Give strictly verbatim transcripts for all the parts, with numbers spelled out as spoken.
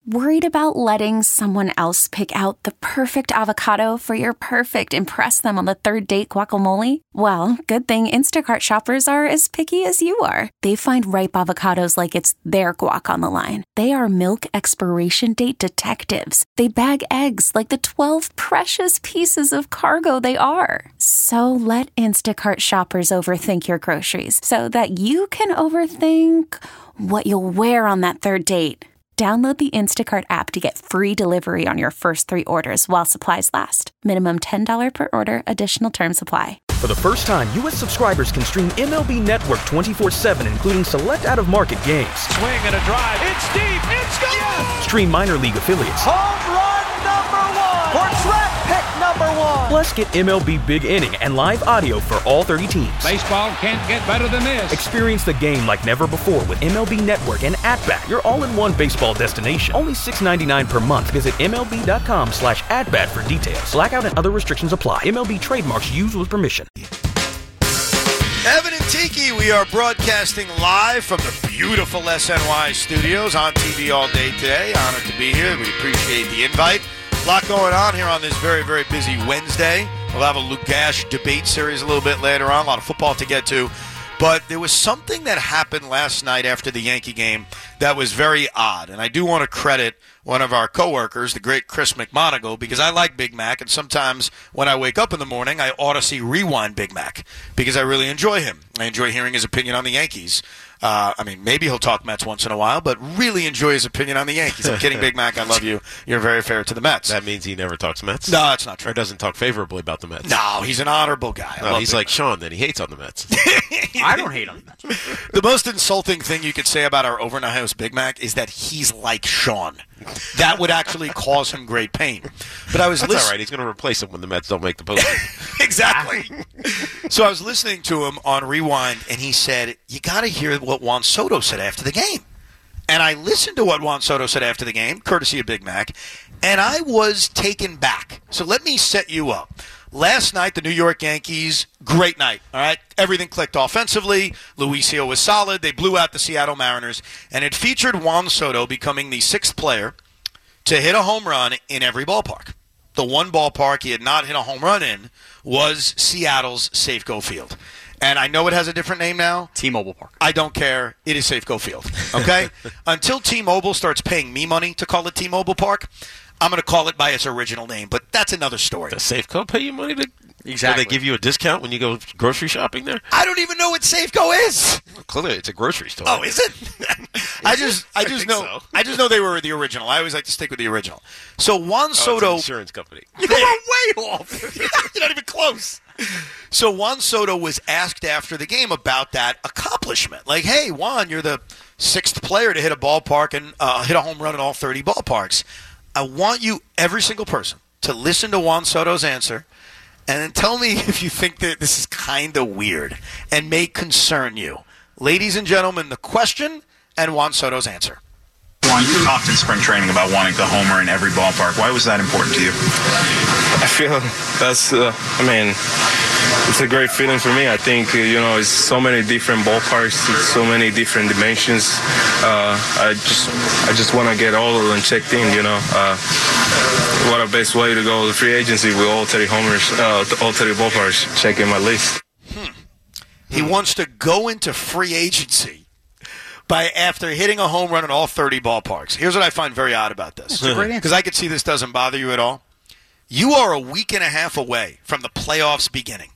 Worried about letting someone else pick out the perfect avocado for your perfect impress them on the third date guacamole? Well, good thing Instacart shoppers are as picky as you are. They find ripe avocados like it's their guac on the line. They are milk expiration date detectives. They bag eggs like the twelve precious pieces of cargo they are. So let Instacart shoppers overthink your groceries so that you can overthink what you'll wear on that third date. Download the Instacart app to get free delivery on your first three orders while supplies last. Minimum ten dollars per order. Additional terms apply. For the first time, U S subscribers can stream M L B Network twenty-four seven, including select out-of-market games. Swing and a drive. It's deep. It's gone. Yes. Stream minor league affiliates. Home run number one. Or draft pick number one. Plus, get M L B Big Inning and live audio for all thirty teams. Baseball can't get better than this. Experience the game like never before with M L B Network and At-Bat, your all-in-one baseball destination. Only six dollars and ninety-nine cents per month. Visit M L B dot com slash at-bat for details. Blackout and other restrictions apply. M L B trademarks used with permission. Evan and Tiki, we are broadcasting live from the beautiful S N Y studios on T V all day today. Honored to be here. We appreciate the invite. A lot going on here on this very, very busy Wednesday. We'll have a Luke Gash debate series a little bit later on. A lot of football to get to. But there was something that happened last night after the Yankee game that was very odd. And I do want to credit one of our coworkers, the great Chris McMonagle, because I like Big Mac. And sometimes when I wake up in the morning, I ought to see Rewind Big Mac because I really enjoy him. I enjoy hearing his opinion on the Yankees. Uh, I mean, maybe he'll talk Mets once in a while, but really enjoy his opinion on the Yankees. I'm kidding, Big Mac. I love you. You're very fair to the Mets. That means he never talks Mets? No, that's not true. Or doesn't talk favorably about the Mets? No, he's an honorable guy. No, he's like Mac. Sean, that he hates on the Mets. I don't hate on the Mets. The most insulting thing you could say about our overnight house Big Mac is that he's like Sean. That would actually cause him great pain. But I was That's listen- all right. He's going to replace him when the Mets don't make the postseason. Exactly. So I was listening to him on Rewind, and he said, you got to hear what Juan Soto said after the game. And I listened to what Juan Soto said after the game, courtesy of Big Mac, and I was taken back. So let me set you up. Last night, the New York Yankees, great night, all right? Everything clicked offensively. Luisio was solid. They blew out the Seattle Mariners, and it featured Juan Soto becoming the sixth player to hit a home run in every ballpark. The one ballpark he had not hit a home run in was Seattle's Safeco Field. And I know it has a different name now. T-Mobile Park. I don't care. It is Safeco Field, okay? Until T-Mobile starts paying me money to call it T-Mobile Park, I'm going to call it by its original name, but that's another story. Does Safeco pay you money to Exactly. Do they give you a discount when you go grocery shopping there? I don't even know what Safeco is. Well, clearly, it's a grocery store. Oh, is it? I just, I just I know, so. I just know they were the original. I always like to stick with the original. So Juan Oh, Soto, it's an insurance company. you were way off. You're not even close. So Juan Soto was asked after the game about that accomplishment. Like, hey, Juan, you're the sixth player to hit a ballpark and uh, hit a home run in all thirty ballparks. I want you, every single person, to listen to Juan Soto's answer and then tell me if you think that this is kind of weird and may concern you. Ladies and gentlemen, the question and Juan Soto's answer. Juan, you talked in spring training about wanting to homer in every ballpark. Why was that important to you? I feel that's, uh, I mean, it's a great feeling for me. I think, uh, you know, it's so many different ballparks, it's so many different dimensions. Uh, I just I just want to get all of them checked in, you know. Uh, what a best way to go to free agency with all thirty homers, uh, all thirty ballparks, checking my list. Hmm. He wants to go into free agency by after hitting a home run in all thirty ballparks. Here's what I find very odd about this. Because I could see this doesn't bother you at all. You are a week and a half away from the playoffs beginning.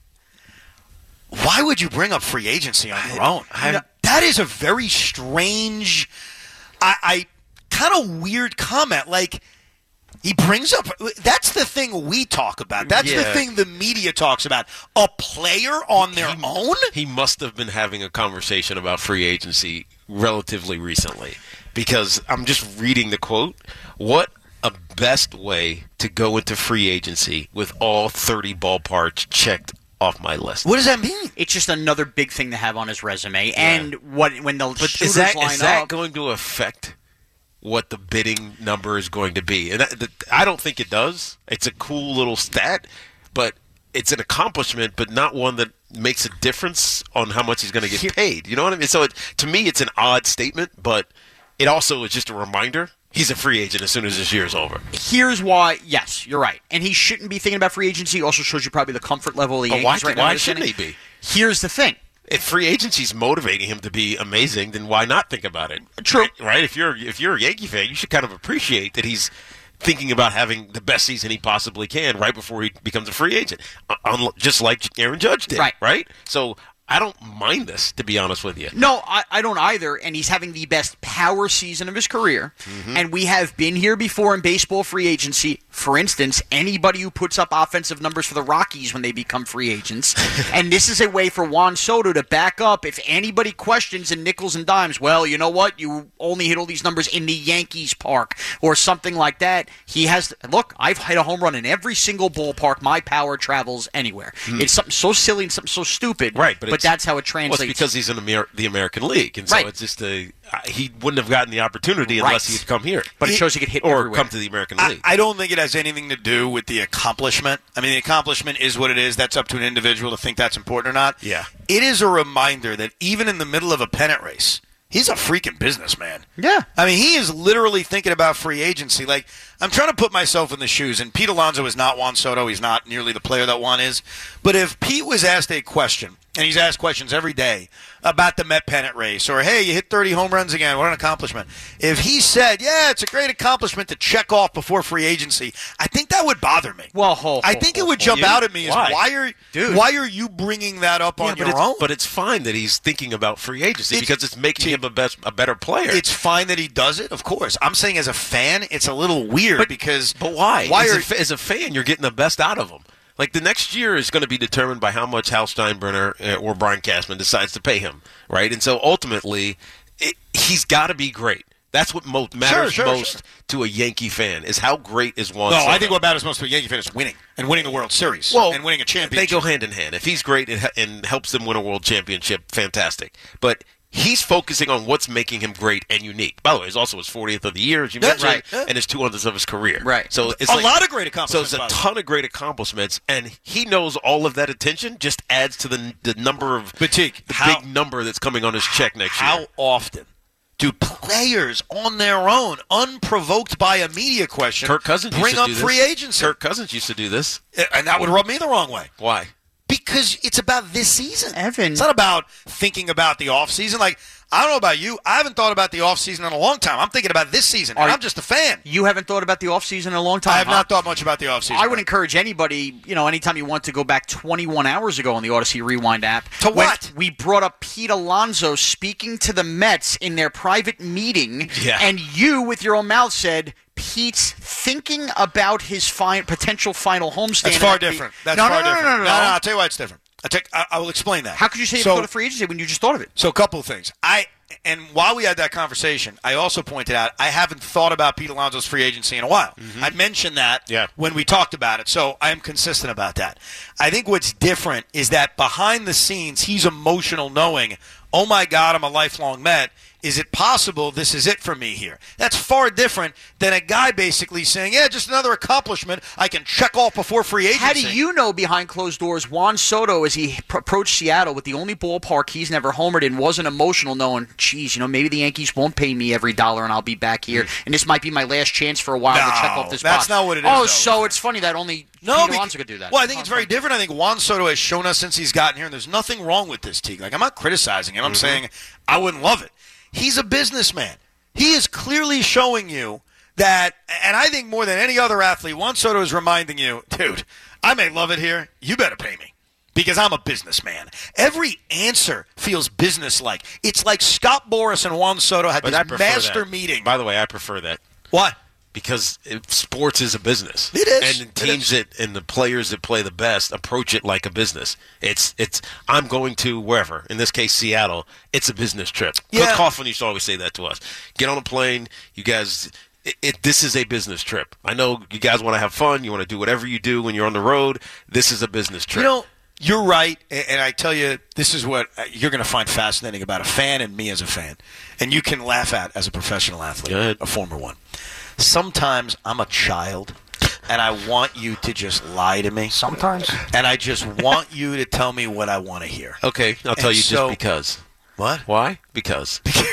Why would you bring up free agency on your own? I, I, that is a very strange, I, I kind of weird comment. Like, he brings up, that's the thing we talk about. That's Yeah. the thing the media talks about. A player on their he, own? He must have been having a conversation about free agency relatively recently, because I'm just reading the quote. What a best way to go into free agency with all thirty ballparks checked off my list. What does that mean? It's just another big thing to have on his resume. And what when the But shooters is that, line is that up, going to affect what the bidding number is going to be? And that, that, I don't think it does. It's a cool little stat, but it's an accomplishment, but not one that makes a difference on how much he's going to get paid. You know what I mean? So it, to me, it's an odd statement, but it also is just a reminder He's a free agent as soon as this year is over. Here's why. Yes, you're right. And he shouldn't be thinking about free agency. Also shows you probably the comfort level of the But Yankees why, right now. why shouldn't he be? Here's the thing. If free agency is motivating him to be amazing, then why not think about it? True. Right? If you're if you're a Yankee fan, you should kind of appreciate that he's thinking about having the best season he possibly can right before he becomes a free agent, Un- just like Aaron Judge did. Right. Right? So I don't mind this, to be honest with you. No, I, I don't either, and he's having the best power season of his career, mm-hmm. and we have been here before in baseball free agency. For instance, anybody who puts up offensive numbers for the Rockies when they become free agents, and this is a way for Juan Soto to back up if anybody questions in nickels and dimes, well, you know what, you only hit all these numbers in the Yankees park, or something like that. He has, look, I've hit a home run in every single ballpark. My power travels anywhere. Mm. It's something so silly and something so stupid, right, but, but that's how it translates. Well, it's because he's in Amer- the American League, and so right. it's just a uh, he wouldn't have gotten the opportunity unless right. he'd come here. But it shows he could hit or everywhere. come to the American I, League. I don't think it has anything to do with the accomplishment. I mean, the accomplishment is what it is. That's up to an individual to think that's important or not. Yeah. It is a reminder that even in the middle of a pennant race, he's a freaking businessman. Yeah. I mean, he is literally thinking about free agency. Like, I'm trying to put myself in the shoes, and Pete Alonso is not Juan Soto. He's not nearly the player that Juan is. But if Pete was asked a question, and he's asked questions every day about the Met pennant race, or, hey, you hit thirty home runs again, what an accomplishment. If he said, yeah, it's a great accomplishment to check off before free agency, I think that would bother me. Well, ho, ho, I think ho, it would ho, jump you, out at me as why? why are Dude. why are you bringing that up yeah, on but your it's, own? But it's fine that he's thinking about free agency It's- because it's making him a, best, a better player. It's fine that he does it, of course. I'm saying as a fan, it's a little weird But- because But why? Why as, are a, fa- as a fan, you're getting the best out of him. Like, the next year is going to be determined by how much Hal Steinbrenner uh, or Brian Cashman decides to pay him, right? And so, ultimately, it, he's got to be great. That's what mo- matters sure, most sure. to a Yankee fan, is how great is Juan No, Soto. I think what matters most to a Yankee fan is winning and winning a World Series well, and winning a They championship. go hand in hand. If he's great and, and helps them win a world championship, fantastic. But he's focusing on what's making him great and unique. By the way, it's also his fortieth of the year, as you That's mentioned, right. Yeah. and his two hundredth of his career. Right. So it's a like, lot of great So accomplishments. it's a by the way. ton of great accomplishments, and he knows all of that attention just adds to the the number of Batik, the how- big number that's coming on his check next How year. often do players on their own, unprovoked by a media question, Kirk Cousins bring used to up do this. free agency? Kirk Cousins used to do this. And that would rub me the wrong way. Why? Because it's about this season. Evan. It's not about thinking about the offseason. Like, I don't know about you. I haven't thought about the offseason in a long time. I'm thinking about this season. And Are- I'm just a fan. You haven't thought about the offseason in a long time, I have huh? not thought much about the offseason. I would encourage anybody, you know, anytime you want to go back twenty-one hours ago on the Odyssey Rewind app. To when what? We brought up Pete Alonso speaking to the Mets in their private meeting, Yeah. and you, with your own mouth, said Pete's thinking about his fi- potential final homestand. That's far That could be- different. That's no, far no, no, different. No, no, no, no. I'll tell you why it's different. I'll take, I, I will explain that. How could you say so, you go to free agency when you just thought of it? So a couple of things. I and while we had that conversation, I also pointed out I haven't thought about Pete Alonso's free agency in a while. Mm-hmm. I mentioned that Yeah. when we talked about it, so I am consistent about that. I think what's different is that behind the scenes, he's emotional knowing, oh my God, I'm a lifelong Met. Is it possible this is it for me here? That's far different than a guy basically saying, yeah, just another accomplishment I can check off before free agency. How do you know behind closed doors Juan Soto, as he pr- approached Seattle with the only ballpark he's never homered in, wasn't emotional knowing, geez, you know, maybe the Yankees won't pay me every dollar and I'll be back here, and this might be my last chance for a while No, to check off this that's box. not what it is, Oh, though. so it's funny that only No, Pete bec- Alonso could do that. Well, I think it's very different. I think Juan Soto has shown us since he's gotten here, and there's nothing wrong with this, Teague. Like, I'm not criticizing him. I'm Mm-hmm. saying I wouldn't love it. He's a businessman. He is clearly showing you that, and I think more than any other athlete, Juan Soto is reminding you, dude, I may love it here. You better pay me because I'm a businessman. Every answer feels businesslike. It's like Scott Boras and Juan Soto had But I this prefer master that. meeting. By the way, I prefer that. What? Because it, sports is a business. It is. And the teams It is. that and the players that play the best approach it like a business. It's it's I'm going to wherever. In this case, Seattle. It's a business trip. Yeah. Coach Coughlin used to always say that to us. Get on a plane. You guys. It, it, this is a business trip. I know you guys want to have fun. You want to do whatever you do when you're on the road. This is a business trip. You know, you're right, and and I tell you, this is what you're going to find fascinating about a fan and me as a fan, and you can laugh at as a professional athlete, Go ahead. a former one. Sometimes I'm a child, and I want you to just lie to me. Sometimes. And I just want you to tell me what I want to hear. Okay, I'll tell And you so- just because. What? Why? Because.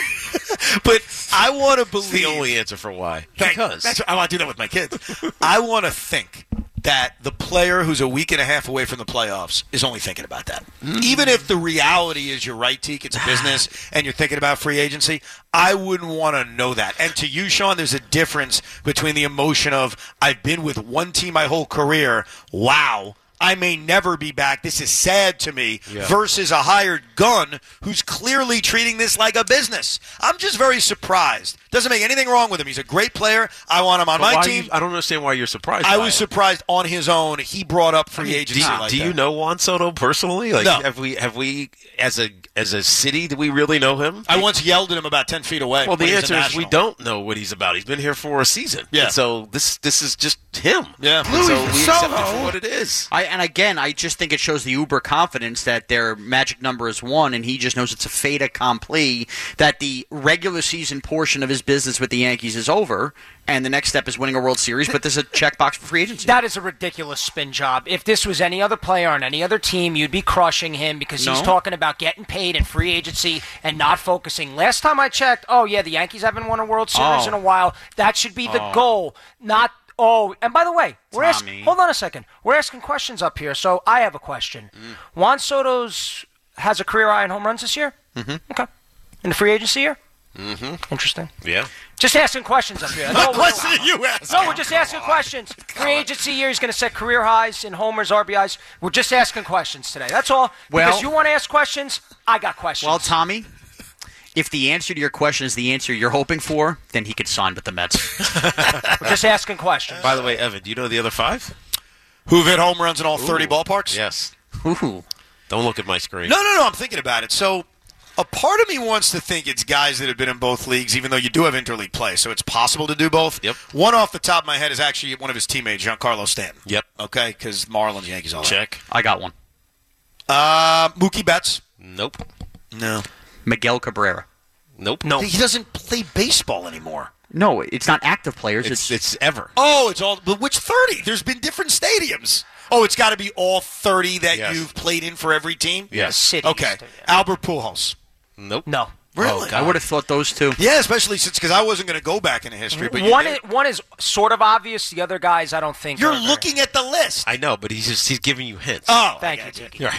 But I want to believe It's the only answer for why. Thank- Because that's what, I want to do that with my kids. I want to think that the player who's a week and a half away from the playoffs is only thinking about that. Mm. Even if the reality is you're right, Teak, it's a business, and you're thinking about free agency, I wouldn't want to know that. And to you, Sean, there's a difference between the emotion of I've been with one team my whole career, wow, I may never be back, this is sad to me, yeah. versus a hired gun who's clearly treating this like a business. I'm just very surprised. Doesn't make anything wrong with him. He's a great player. I want him on but my team. You, I don't understand why you're surprised I by was it. surprised on his own. He brought up free I mean, agency do you, like do that. you know Juan Soto personally? Like, no. Have we, have we as a as a city, do we really know him? I once yelled at him about ten feet away. Well, the answer is we national. don't know what he's about. He's been here for a season. Yeah. And so this this is just him. Yeah. And so we Soto. accept it for what it is. I, and again, I just think it shows the uber confidence that their magic number is one, and he just knows it's a fait accompli, that the regular season portion of his business with the Yankees is over, and the next step is winning a World Series, but there's a checkbox for free agency. That is a ridiculous spin job. If this was any other player on any other team, you'd be crushing him because No. he's talking about getting paid in free agency and not focusing. Last time I checked, oh, yeah, the Yankees haven't won a World Series Oh. in a while. That should be the Oh. goal, not – oh, and by the way, we're asking Tommy. – hold on a second. We're asking questions up here, so I have a question. Mm. Juan Soto's has a career high in home runs this year? Mm-hmm. Okay. In the free agency year? Mm-hmm. Interesting. Yeah. Just asking questions up here. What No, question are you asking? No, we're just asking questions. Free agency year, he's going to set career highs in homers, R B Is. We're just asking questions today. That's all. Well- because you want to ask questions, I got questions. Well, Tommy, if the answer to your question is the answer you're hoping for, then he could sign with the Mets. We're just asking questions. By the way, Evan, do you know the other five? Who've hit home runs in all thirty Ooh. ballparks? Yes. Ooh. Don't look at my screen. No, no, no. I'm thinking about it. So a part of me wants to think it's guys that have been in both leagues, even though you do have interleague play, so it's possible to do both. Yep. One off the top of my head is actually one of his teammates, Giancarlo Stanton. Yep. Okay, because Marlins, Yankees, all that. Check. I got one. Uh, Mookie Betts. Nope. No. Miguel Cabrera. Nope. No. He doesn't play baseball anymore. No, it's not active players. It's It's, it's ever. Oh, it's all. But which thirty? There's been different stadiums. Oh, it's got to be all thirty that Yes. you've played in for every team? Yes. Cities. Okay. Yeah. Albert Pujols. Nope. No. Really? I would have thought those two. Yeah, especially since because I wasn't going to go back into history. But you One did. is, one is sort of obvious. The other guys, I don't think. You're are very- looking at the list. I know, but he's just he's giving you hints. Oh, Thank I you, got Tiki. You're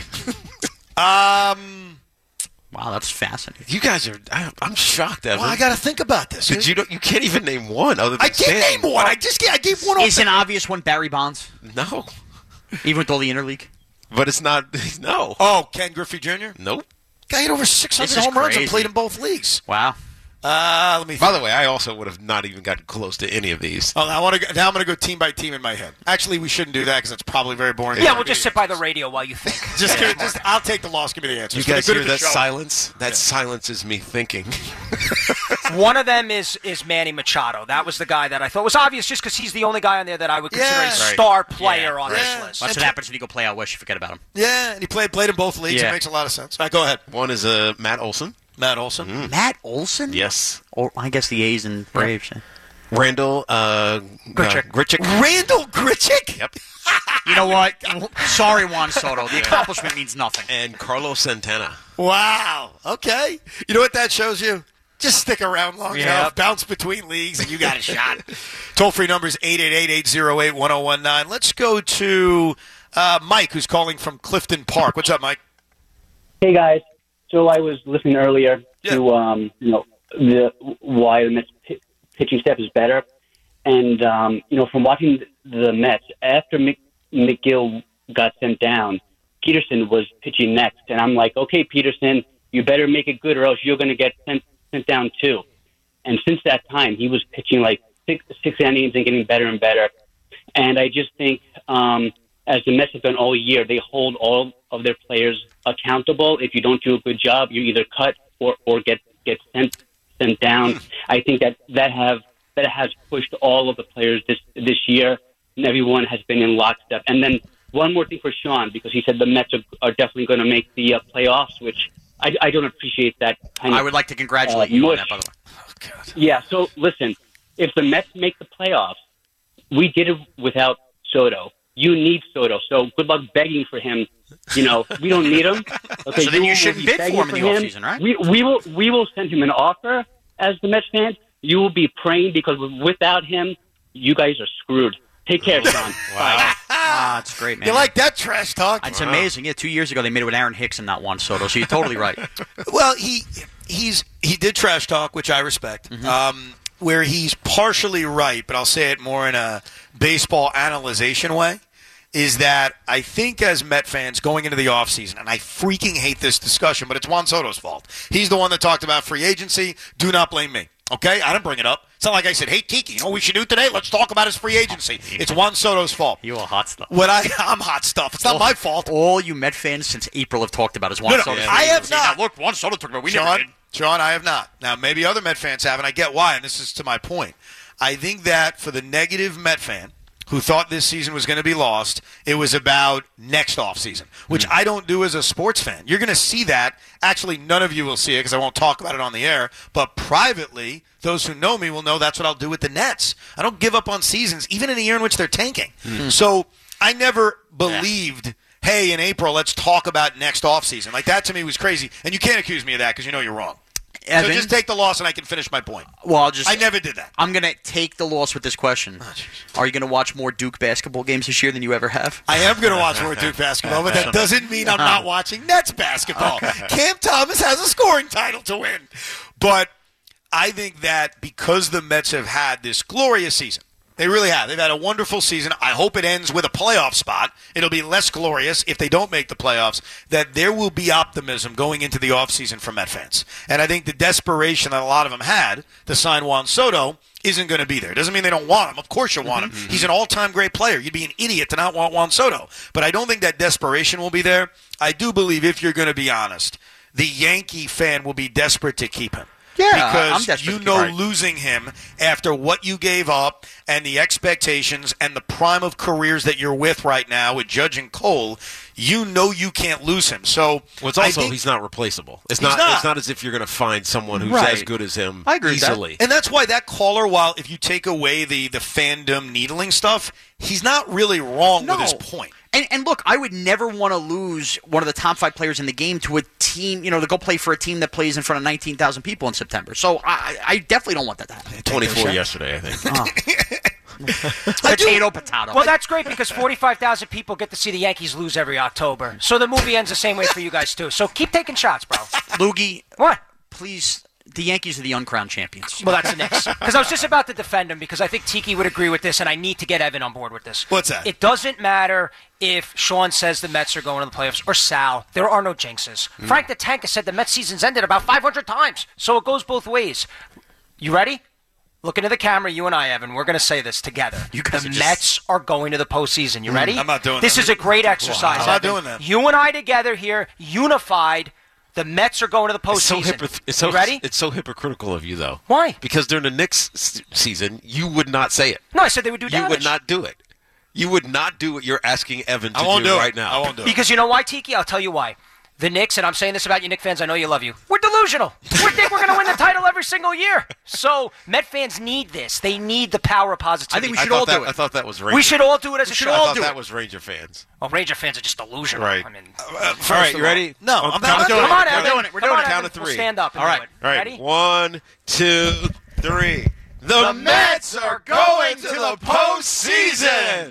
right. Um, Wow, that's fascinating. You guys are. I, I'm shocked, Evan. well, I got to think about this. But you don't. You can't even name one other than I can't Stanton. name one. I just I gave one off. Is the- an obvious one Barry Bonds, No, even with all the interleague? but it's not. No. Oh, Ken Griffey Junior Nope. Guy had over six hundred This is home runs and crazy. played in both leagues. Wow. Uh, let me. By the way, I also would have not even gotten close to any of these. Oh, I want to. Now I'm going to go team by team in my head. Actually, we shouldn't do that because it's probably very boring. Yeah, we'll just sit by the radio while you think. Just, give it, just I'll take the loss. Give me the answer. You guys hear that silence? That silence is me thinking. One of them is is Manny Machado. That was the guy that I thought was obvious just because he's the only guy on there that I would consider Yeah. a Right. star player Yeah, on right. this list. That's what happens when you go play out west. You forget about him. Yeah, and he played played in both leagues. Yeah. It makes a lot of sense. All right, go ahead. One is uh, Matt Olson. Matt Olson. Matt Olson? Yes. Or I guess the A's and Braves. yeah. Randall uh, Grichuk. Uh, Grichuk. Randall Grichuk. Yep. You know what? Sorry, Juan Soto. The accomplishment means nothing. And Carlos Santana. Wow. Okay. You know what that shows you? Just stick around long Yep. enough, bounce between leagues, and you got a shot. Toll-free number is eight eight eight, eight oh eight, one oh one nine. Let's go to uh, Mike, who's calling from Clifton Park. What's up, Mike? Hey guys, so I was listening earlier Yeah. to um, you know the why the Mets p- pitching staff is better, and um, you know from watching the Mets after Mc, McGill got sent down, Peterson was pitching next, and I'm like, okay, Peterson, you better make it good, or else you're going to get sent sent down too. And since that time, he was pitching like six six innings and getting better and better. And I just think, um, as the Mets have done all year, they hold all of their players accountable. If you don't do a good job, you either cut or, or get, get sent sent down. I think that that have that has pushed all of the players this this year, and everyone has been in lockstep. And then one more thing for Sean, because he said the Mets are, are definitely going to make the uh, playoffs, which I, I don't appreciate that kind of. I would like to congratulate uh, you on mush. that, by the way. Yeah, so listen, if the Mets make the playoffs, we did it without Soto. You need Soto, so good luck begging for him. You know, we don't need him. Okay, So then you will shouldn't be bid for begging him in the offseason, right? We, we will we will send him an offer, as the Mets fans, you will be praying because without him, you guys are screwed. Take care, Sean. Wow. Ah, it's great, man. You like that trash talk? It's wow. amazing. Yeah, two years ago they made it with Aaron Hicks and not Juan Soto, so you're totally right. Well, he he's he did trash talk, which I respect, mm-hmm. um, where he's partially right, but I'll say it more in a baseball analyzation way, is that I think as Met fans going into the offseason, and I freaking hate this discussion, but it's Juan Soto's fault. He's the one that talked about free agency. Do not blame me. Okay? I didn't bring it up. It's not like I said, hey, Tiki, you know what we should do today? Let's talk about his free agency. It's Juan Soto's fault. You are hot stuff. What I, I'm hot stuff. It's not all, my fault. All you Met fans since April have talked about is Juan no, no, Soto's I have agency. not. Now, look, Juan Soto talked about we Sean, never did. Sean, I have not. Now, maybe other Met fans have, and I get why, and this is to my point. I think that for the negative Met fan who thought this season was going to be lost, it was about next offseason, which mm. I don't do as a sports fan. You're going to see that. Actually, none of you will see it because I won't talk about it on the air. But privately, those who know me will know that's what I'll do with the Nets. I don't give up on seasons, even in a year in which they're tanking. Mm. So I never believed, yeah. hey, in April, let's talk about next offseason. Like, that to me was crazy. And you can't accuse me of that because you know you're wrong. Evan, so just take the loss and I can finish my point. Well, I'll just. I never did that. I'm going to take the loss with this question. Oh, are you going to watch more Duke basketball games this year than you ever have? I am going to watch more Duke basketball, but that doesn't mean I'm not watching Nets basketball. Cam Thomas has a scoring title to win. But I think that because the Mets have had this glorious season, they really have. They've had a wonderful season. I hope it ends with a playoff spot. It'll be less glorious if they don't make the playoffs, that there will be optimism going into the offseason for Met fans. And I think the desperation that a lot of them had to sign Juan Soto isn't going to be there. Doesn't mean they don't want him. Of course you want him. Mm-hmm. He's an all-time great player. You'd be an idiot to not want Juan Soto. But I don't think that desperation will be there. I do believe, if you're going to be honest, the Yankee fan will be desperate to keep him. Yeah, because you know losing him after what you gave up and the expectations and the prime of careers that you're with right now with Judge and Cole, you know you can't lose him. So well, it's also he's not replaceable. It's not, not. It's not as if you're going to find someone who's right. as good as him I agree easily. With that. And that's why that caller, while if you take away the the fandom needling stuff, he's not really wrong no. with his point. And, and look, I would never want to lose one of the top five players in the game to a team, you know, to go play for a team that plays in front of nineteen thousand people in September. So I, I definitely don't want that to happen. twenty-four yesterday, I think. Oh. Potato, potato. Well, that's great because forty-five thousand people get to see the Yankees lose every October. So the movie ends the same way for you guys, too. So keep taking shots, bro. Loogie. What? Please. The Yankees are the uncrowned champions. Well, that's the Knicks. Because I was just about to defend him because I think Tiki would agree with this, and I need to get Evan on board with this. What's that? It doesn't matter if Sean says the Mets are going to the playoffs or Sal. There are no jinxes. Mm. Frank the Tank has said the Mets season's ended about five hundred times, so it goes both ways. You ready? Look into the camera, you and I, Evan. We're going to say this together. You guys the are just... Mets are going to the postseason. You ready? I'm not doing this that. This is a great exercise. I'm not Evan. doing that. You and I together here, unified. The Mets are going to the postseason. It's so, hypocr- it's so, you ready? It's so hypocritical of you, though. Why? Because during the Knicks s- season, you would not say it. No, I said they would do damage. You would not do it. You would not do what you're asking Evan to I won't do, do right it. now. I won't do it. Because you know why, Tiki? I'll tell you why. The Knicks, and I'm saying this about you Knicks fans, I know you love you, we're delusional. We think we're going to win the title every single year. So Met fans need this. They need the power of positivity. I think we should I all that, do it. I thought that was Ranger. We should all do it as we a should show. all I thought do that it. was Ranger fans. Well, Ranger fans are just delusional. Right. I mean, Uh, all right, you ready? No, Oh, I'm count not to doing come it. on, We're Evan. doing it. We're Come doing on, it. Count Evan. to We'll three. stand up and All right. do it. All right. Ready? One, two, three. The, The Mets are going to the postseason.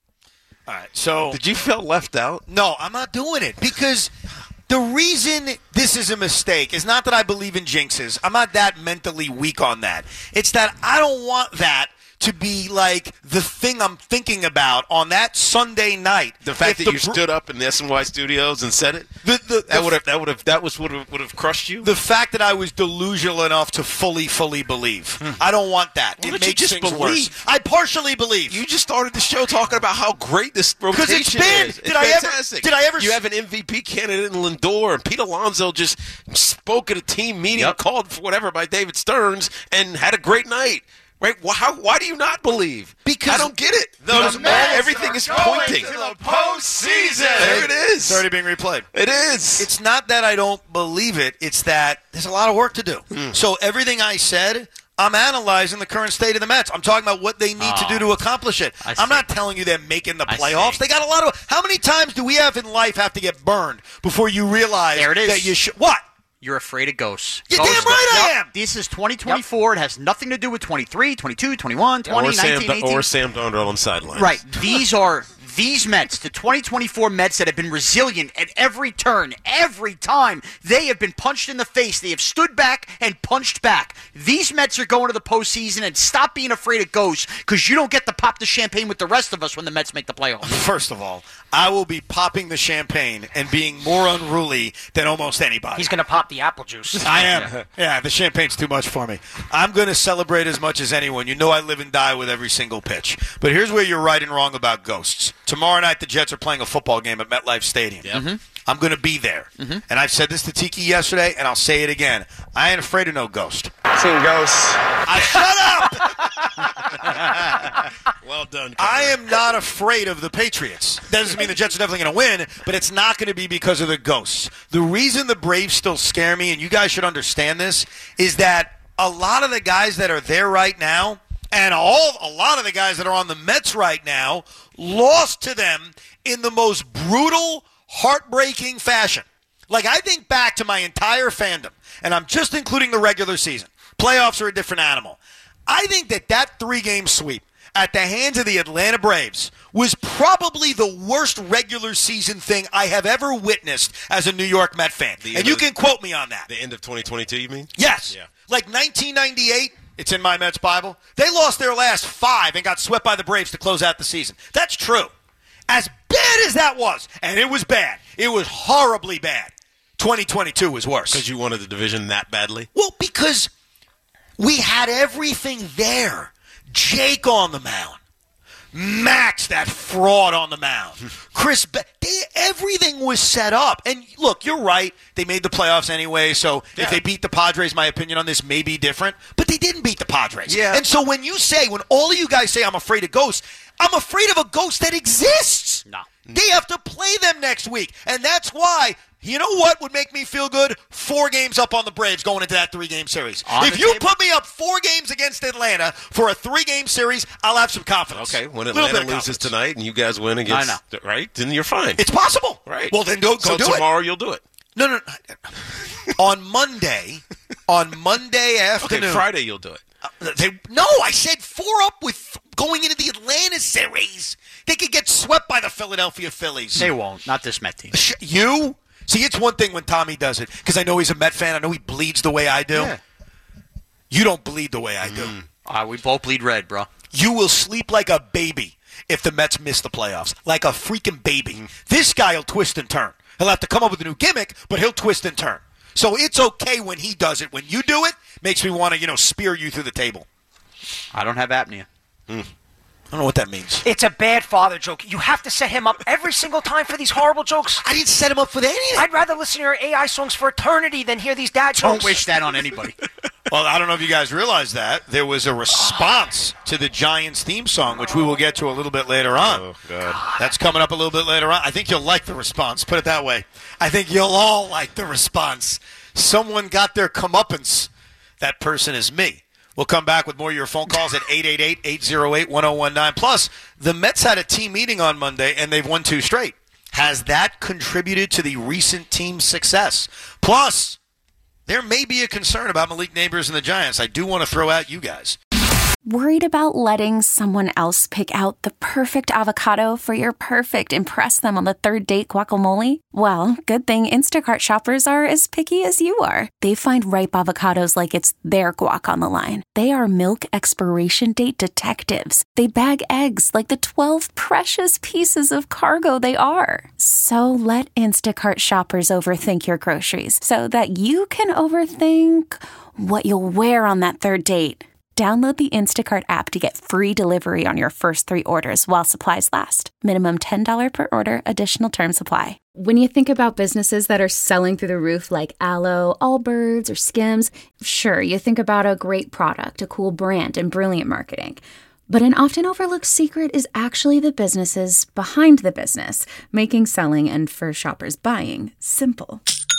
All right, so Did you feel left out? no, I'm not doing it because the reason this is a mistake is not that I believe in jinxes. I'm not that mentally weak on that. It's that I don't want that to be like the thing I'm thinking about on that Sunday night. The fact If that the you Bru- stood up in the S N Y studios and said it, the, the, that the, would have that would have that was would have would have crushed you. the fact that I was delusional enough to fully, fully believe. I don't want that. Well, it did you makes just things believe? worse. I partially believe. You just started the show talking about how great this rotation it's been. is. It's Did I ever- fantastic. did I ever You s- have an M V P candidate in Lindor, and Pete Alonso just spoke at a team meeting Yep. called for whatever by David Stearns and had a great night. Right? Why, how, why do you not believe? Because I don't get it. the Mets everything is pointing. postseason. There it is. It's already being replayed. It is. It's not that I don't believe it. It's that there's a lot of work to do. Mm. So everything I said, I'm analyzing the current state of the Mets. I'm talking about what they need to do to accomplish it. I I'm see. not telling you they're making the I playoffs. see. They got a lot of. How many times do we have in life have to get burned before you realize There it is. that you should? What? You're afraid of ghosts. You're Ghosts. damn right I Yep. am. This is twenty twenty-four. Yep. It has nothing to do with twenty-three, twenty-two, twenty-one, twenty, or nineteen, Sam, eighteen. Or Sam Darnold on sidelines. Right. These are these Mets, the twenty twenty-four Mets that have been resilient at every turn, every time. They have been punched in the face. They have stood back and punched back. These Mets are going to the postseason, and stop being afraid of ghosts because you don't get to pop the champagne with the rest of us when the Mets make the playoffs. First of all, I will be popping the champagne and being more unruly than almost anybody. He's going to pop the apple juice. I am. Yeah, the champagne's too much for me. I'm going to celebrate as much as anyone. You know I live and die with every single pitch. But here's where you're right and wrong about ghosts. Tomorrow night, the Jets are playing a football game at MetLife Stadium. Yep. Mm-hmm. I'm going to be there. Mm-hmm. And I've said this to Tiki yesterday, and I'll say it again. I ain't afraid of no ghost. Seen ghosts. I shut up! Well done, Connor. I am not afraid of the Patriots. That doesn't mean the Jets are definitely going to win, but it's not going to be because of the ghosts. The reason the Braves still scare me, and you guys should understand this, is that a lot of the guys that are there right now, and all a lot of the guys that are on the Mets right now, lost to them in the most brutal, heartbreaking fashion. Like, I think back to my entire fandom, and I'm just including the regular season. Playoffs are a different animal. I think that that three-game sweep at the hands of the Atlanta Braves was probably the worst regular season thing I have ever witnessed as a New York Met fan. The And you of, can quote me on that. The end of twenty twenty-two, you mean? Yes. Yeah. Like nineteen ninety-eight, it's in my Mets Bible. They lost their last five and got swept by the Braves to close out the season. That's true. As bad as that was, and it was bad, it was horribly bad, twenty twenty-two was worse. Because you wanted the division that badly? Well, because we had everything there. Jake on the mound. Max, that fraud on the mound. Chris, Be- they, everything was set up. And look, you're right. They made the playoffs anyway, so Yeah. if they beat the Padres, my opinion on this may be different. But they didn't beat the Padres. Yeah. And so when you say, when all of you guys say I'm afraid of ghosts, I'm afraid of a ghost that exists. No. They have to play them next week. And that's why, you know what would make me feel good? Four games up on the Braves going into that three-game series. On if the you table. put me up four games against Atlanta for a three-game series, I'll have some confidence. Okay, when Little bit Atlanta of loses confidence. tonight and you guys win against, I right? Then you're fine. It's possible. Right. Well, then go, go so do tomorrow it. you'll do it. No, no, no. on Monday, on Monday afternoon. Okay, Friday you'll do it. Uh, they, no, I said four up with going into the Atlanta series. They could get swept by the Philadelphia Phillies. They won't. Not this Met team. Sh- You? See, it's one thing when Tommy does it, because I know he's a Met fan. I know he bleeds the way I do. Yeah. You don't bleed the way I do. Mm. Uh, we both bleed red, bro. You will sleep like a baby if the Mets miss the playoffs. Like a freaking baby. This guy will twist and turn. He'll have to come up with a new gimmick, but he'll twist and turn. So it's okay when he does it. When you do it, makes me want to, you know, spear you through the table. I don't have apnea. Mm. I don't know what that means. It's a bad father joke. You have to set him up every single time for these horrible jokes. I didn't set him up for anything. I'd rather listen to your A I songs for eternity than hear these dad jokes. Don't wish that on anybody. Well, I don't know if you guys realize that. There was a response to the Giants theme song, which we will get to a little bit later on. Oh, God. That's coming up a little bit later on. I think you'll like the response. Put it that way. I think you'll all like the response. Someone got their comeuppance. That person is me. We'll come back with more of your phone calls at eight eight eight, eight oh eight, one oh one nine. Plus, the Mets had a team meeting on Monday, and they've won two straight. Has that contributed to the recent team's success? Plus, there may be a concern about Malik Neighbors and the Giants. I do want to throw at you guys. Worried about letting someone else pick out the perfect avocado for your perfect impress them on the third date guacamole? Well, good thing Instacart shoppers are as picky as you are. They find ripe avocados like it's their guac on the line. They are milk expiration date detectives. They bag eggs like the twelve precious pieces of cargo they are. So let Instacart shoppers overthink your groceries so that you can overthink what you'll wear on that third date. Download the Instacart app to get free delivery on your first three orders while supplies last. Minimum ten dollars per order. Additional terms apply. When you think about businesses that are selling through the roof like Aloe, Allbirds, or Skims, sure, you think about a great product, a cool brand, and brilliant marketing. But an often overlooked secret is actually the businesses behind the business, making selling and, for shoppers, buying simple.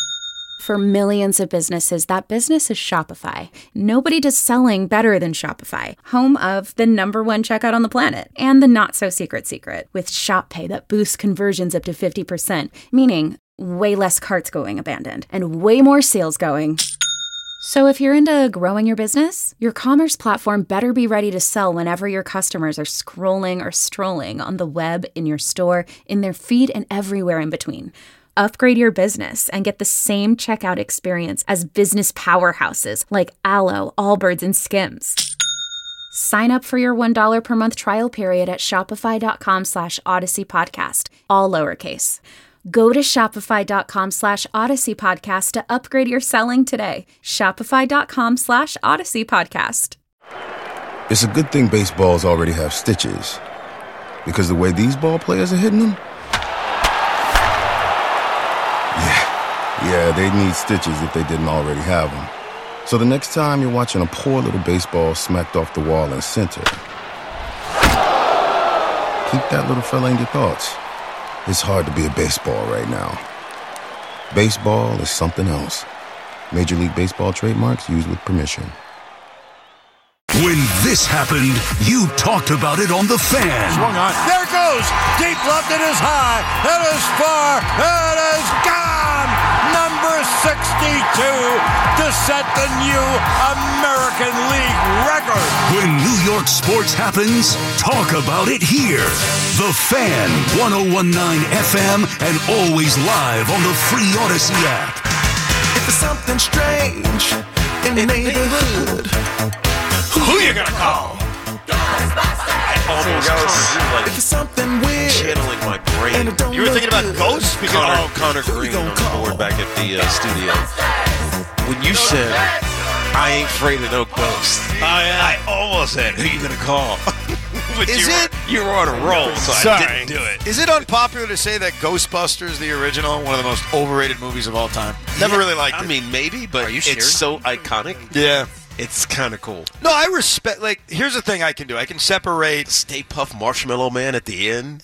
For millions of businesses, that business is Shopify. Nobody does selling better than Shopify, home of the number one checkout on the planet and the not-so-secret secret with Shop Pay that boosts conversions up to fifty percent, meaning way less carts going abandoned, and way more sales going. So if you're into growing your business, your commerce platform better be ready to sell whenever your customers are scrolling or strolling on the web, in your store, in their feed, and everywhere in between. Upgrade your business and get the same checkout experience as business powerhouses like Allo, Allbirds, and Skims. Sign up for your one dollar per month trial period at shopify.com slash Odyssey Podcast, all lowercase. Go to shopify.com slash Odyssey Podcast to upgrade your selling today. Shopify.com slash Odyssey Podcast. It's a good thing baseballs already have stitches, because the way these ball players are hitting them, yeah, yeah, they need stitches if they didn't already have them. So the next time you're watching a poor little baseball smacked off the wall in center, keep that little fella in your thoughts. It's hard to be a baseball right now. Baseball is something else. Major League Baseball trademarks used with permission. When this happened, you talked about it on The Fan. Swung on. There it goes. Deep left. It is high. It is far. It is gone. Number sixty-two to set the new American League record. When New York sports happens, talk about it here. The Fan, one oh one point nine F M, and always live on the free Odyssey app. If there's something strange in the neighborhood, who you gonna call? Almost like if it's something weird, channeling my brain. You were thinking about ghosts? Because Connor, oh, Connor Green on the board back at the uh, studio. When you said, I ain't afraid of no ghosts, I, I almost said, who you gonna call? Is you it? Were, you were on a roll, so Sorry. I didn't do it. Is it unpopular to say that Ghostbusters, the original, one of the most overrated movies of all time? Never yeah, really liked I it. I mean, maybe, but you it's serious? so iconic. Yeah. It's kind of cool. No, I respect, like, here's the thing I can do. I can separate... Stay Puft Marshmallow Man at the end.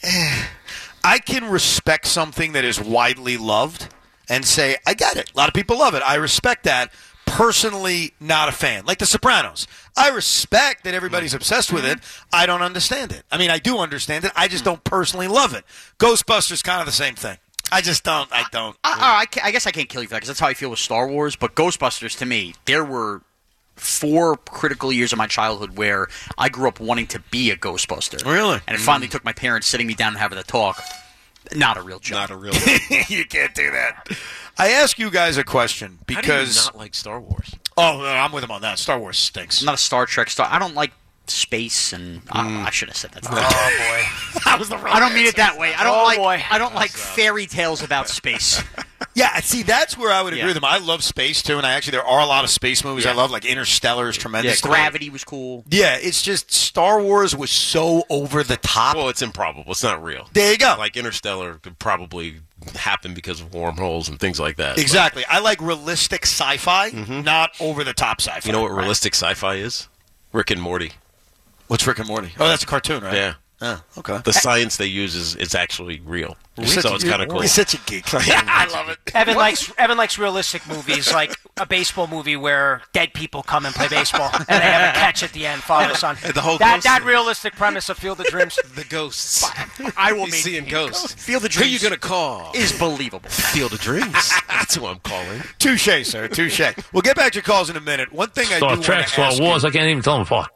I can respect something that is widely loved and say, I get it. A lot of people love it. I respect that. Personally, not a fan. Like The Sopranos. I respect that everybody's obsessed with it. I don't understand it. I mean, I do understand it. I just don't personally love it. Ghostbusters, kind of the same thing. I just don't. I don't. I, I, I guess I can't kill you for that because that's how I feel with Star Wars. But Ghostbusters, to me, there were four critical years of my childhood where I grew up wanting to be a Ghostbuster. Really? And it finally took my parents sitting me down and having a talk. Not a real joke. Not a real joke. You can't do that. I ask you guys a question because... How do you not like Star Wars? Oh, no, I'm with him on that. Star Wars stinks. I'm not a Star Trek star. I don't like space, and I, Mm. I should have said that. Oh boy, that was the wrong I don't mean answer. it that way. I don't Oh, like. boy. I don't like fairy tales about space. Yeah, see, that's where I would agree Yeah. with them. I love space, too, and I actually, there are a lot of space movies Yeah. I love, like Interstellar is Yeah, tremendous. to me. Gravity was cool. Yeah, it's just Star Wars was so over the top. Well, it's improbable. It's not real. There you go. Like Interstellar could probably happen because of wormholes and things like that. Exactly. I like realistic sci-fi, not over-the-top sci-fi. But you know what realistic sci-fi is? Rick and Morty. What's Rick and Morty? Oh, that's a cartoon, right? Yeah. Oh, okay. The science they use is it's actually real. You're so such a- it's kind of you're cool. such a geek. I love it. Evan likes Evan likes realistic movies, like a baseball movie where dead people come and play baseball, and they have a catch at the end, father son. And the whole that ghost that thing. realistic premise of Field of Dreams. The ghosts. I will He's make seeing ghosts. Field of Who Dreams. you gonna call? Is believable. Field of Dreams. That's who I'm calling. Touche, sir. Touche. We'll get back to your calls in a minute. One thing I Star do Trek, want to Star ask Wars, you, I can't even tell them apart.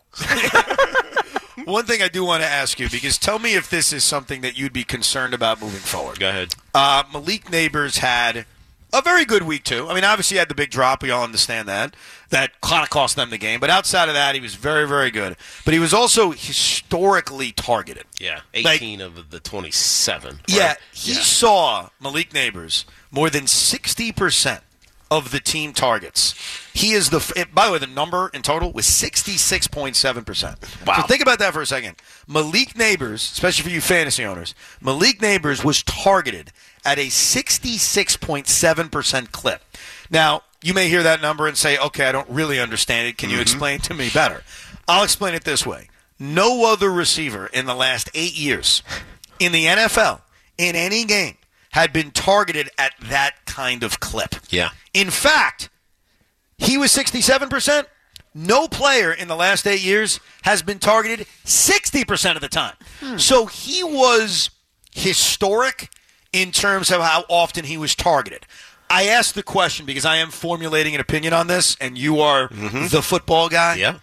one thing I do want to ask you, because tell me if this is something that you'd be concerned about moving forward. Go ahead. Uh, Malik Neighbors had a very good week, too. I mean, obviously he had the big drop. We all understand that. That kind of cost them the game. But outside of that, he was very, very good. But he was also historically targeted. Yeah, Like- eighteen of the twenty-seven. Right? Yeah, he saw Malik Neighbors more than sixty percent of the team targets. He is the, by the way, the number in total was sixty-six point seven percent. Wow. So think about that for a second. Malik Neighbors, especially for you fantasy owners, Malik Neighbors was targeted at a sixty-six point seven percent clip. Now, you may hear that number and say, okay, I don't really understand it. Can you explain to me better? I'll explain it this way. No other receiver in the last eight years in the N F L, in any game, had been targeted at that kind of clip. Yeah. In fact, he was sixty-seven percent. No player in the last eight years has been targeted sixty percent of the time. So he was historic in terms of how often he was targeted. I asked the question because I am formulating an opinion on this, and you are mm-hmm. the football guy. Yeah.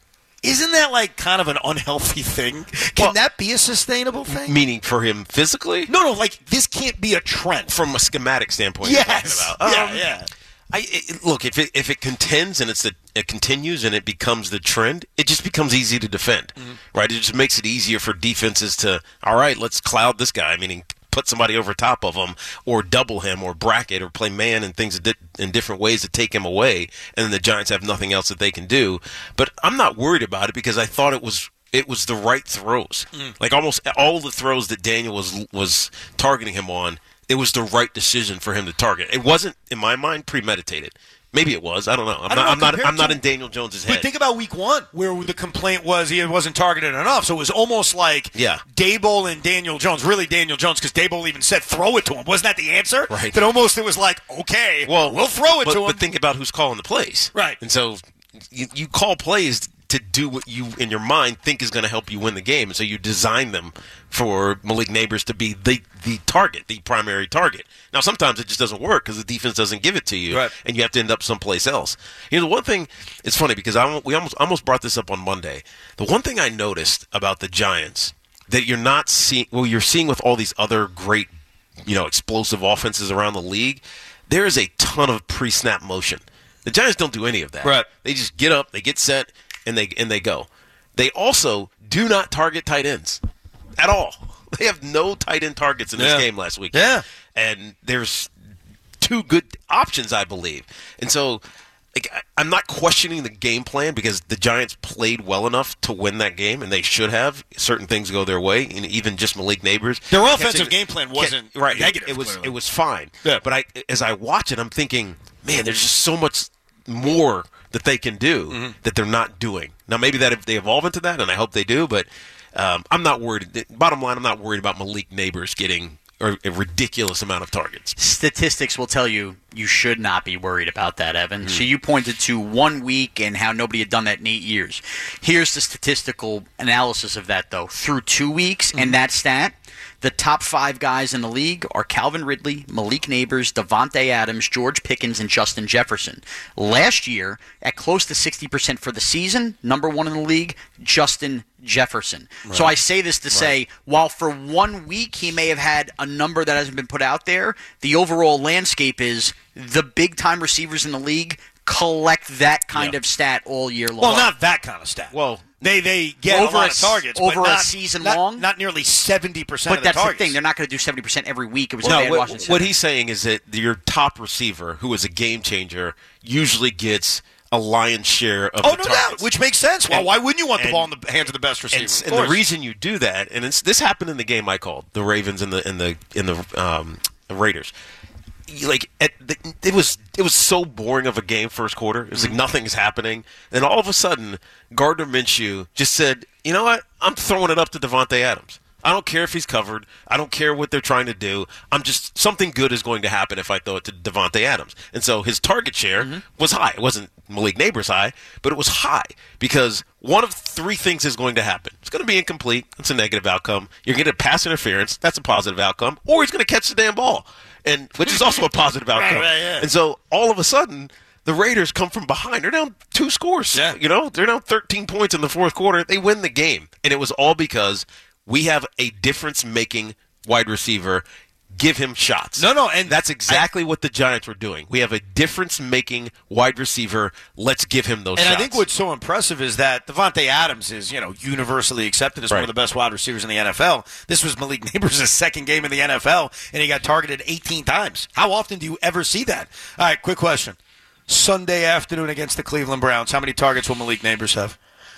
Isn't that like kind of an unhealthy thing? Can well, that be a sustainable thing? Meaning for him physically? No, no, like this can't be a trend. From a schematic standpoint. Yes. You're talking about. Yeah, um, yeah. I, it, look, if it, if it contends and it's the, it continues and it becomes the trend, it just becomes easy to defend, mm-hmm. right? It just makes it easier for defenses to, all right, let's cloud this guy, meaning put somebody over top of him or double him or bracket or play man and things in different ways to take him away, and then the Giants have nothing else that they can do. But I'm not worried about it because I thought it was it was the right throws. Mm. Like almost all the throws that Daniel was was targeting him on, it was the right decision for him to target. It wasn't, in my mind, premeditated. Maybe it was. I don't know. I'm don't not. know, I'm not. I'm to, not in Daniel Jones's head. But think about week one, where the complaint was he wasn't targeted enough. So it was almost like yeah. Daboll and Daniel Jones, really Daniel Jones, because Daboll even said throw it to him. Wasn't that the answer? Right. That almost it was like, okay, well, we'll throw it but, to him. But think about who's calling the plays. Right. And so you, you call plays to do what you, in your mind, think is going to help you win the game. And so you design them for Malik Nabers to be the, the target, the primary target. Now, sometimes it just doesn't work because the defense doesn't give it to you, right. and you have to end up someplace else. You know, the one thing, it's funny because I, we almost, almost brought this up on Monday. The one thing I noticed about the Giants that you're not seeing, well, you're seeing with all these other great, you know, explosive offenses around the league, there is a ton of pre-snap motion. The Giants don't do any of that. Right. They just get up, they get set, and they and they go. They also do not target tight ends at all. They have no tight end targets in this yeah. game last week. Yeah. And there's two good options, I believe. And so like, I'm not questioning the game plan because the Giants played well enough to win that game, and they should have. Certain things go their way, and even just Malik Nabers. Their offensive game plan wasn't right, negative. It was clearly. it was fine. Yeah. But I, as I watch it, I'm thinking, man, there's just so much more that they can do mm-hmm. that they're not doing. Now, maybe that if they evolve into that, and I hope they do, but um, I'm not worried. Bottom line, I'm not worried about Malik Nabers getting a ridiculous amount of targets. Statistics will tell you you should not be worried about that, Evan. Mm-hmm. So you pointed to one week and how nobody had done that in eight years. Here's the statistical analysis of that, though. Through two weeks, mm-hmm. and that stat, the top five guys in the league are Calvin Ridley, Malik Nabers, Davante Adams, George Pickens, and Justin Jefferson. Last year, at close to sixty percent for the season, number one in the league, Justin Jefferson. Right. So I say this to right. say, while for one week he may have had a number that hasn't been put out there, the overall landscape is the big-time receivers in the league collect that kind yeah. of stat all year long. Well, not that kind of stat. Well, They they get over a lot a, of targets over but not, a season not, long. Not nearly seventy percent. But of the that's targets. the thing; they're not going to do seventy percent every week. It was well, a no, bad what, Washington. what he's saying is that your top receiver, who is a game changer, usually gets a lion's share of oh, the no targets. doubt, which makes sense. Well, and, why wouldn't you want the and, ball in the hands of the best receiver? And, and the reason you do that, and it's, this happened in the game I called, the Ravens and the in the in the um, the Raiders. Like at the, it was, it was so boring of a game first quarter. It was like nothing is happening. Then all of a sudden, Gardner Minshew just said, "You know what? I'm throwing it up to Davante Adams. I don't care if he's covered. I don't care what they're trying to do. I'm just something good is going to happen if I throw it to Davante Adams." And so his target share mm-hmm. was high. It wasn't Malik Nabers high, but it was high because one of three things is going to happen. It's going to be incomplete. That's a negative outcome. You're going to get pass interference. That's a positive outcome. Or he's going to catch the damn ball, and which is also a positive outcome. Right, right, yeah. And so all of a sudden, the Raiders come from behind. They're down two scores. Yeah. You know, they're down thirteen points in the fourth quarter. They win the game, and it was all because we have a difference-making wide receiver. Give him shots. No, no, and that's exactly I, what the Giants were doing. We have a difference-making wide receiver. Let's give him those and shots. And I think what's so impressive is that Davante Adams is, you know, universally accepted as right. one of the best wide receivers in the N F L. This was Malik Nabers' second game in the N F L, and he got targeted eighteen times. How often do you ever see that? All right, quick question. Sunday afternoon against the Cleveland Browns, how many targets will Malik Nabers have?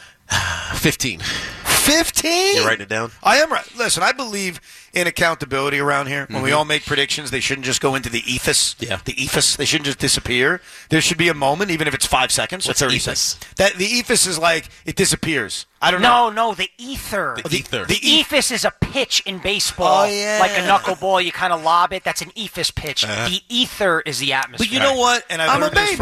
fifteen. fifteen? You're writing it down? I am right. Listen, I believe in accountability around here. When mm-hmm. we all make predictions, they shouldn't just go into the ethos. Yeah. The ethos. They shouldn't just disappear. There should be a moment, even if it's five seconds What's or thirty ethos? seconds. That the ethos is like it disappears. I don't know. No, no, the ether. The, the ether. The e- ethos is a pitch in baseball. Oh, yeah. Like a knuckleball, you kind of lob it. That's an ethos pitch. Uh-huh. The ether is the atmosphere. But you know what? And I've I'm heard a this baby. from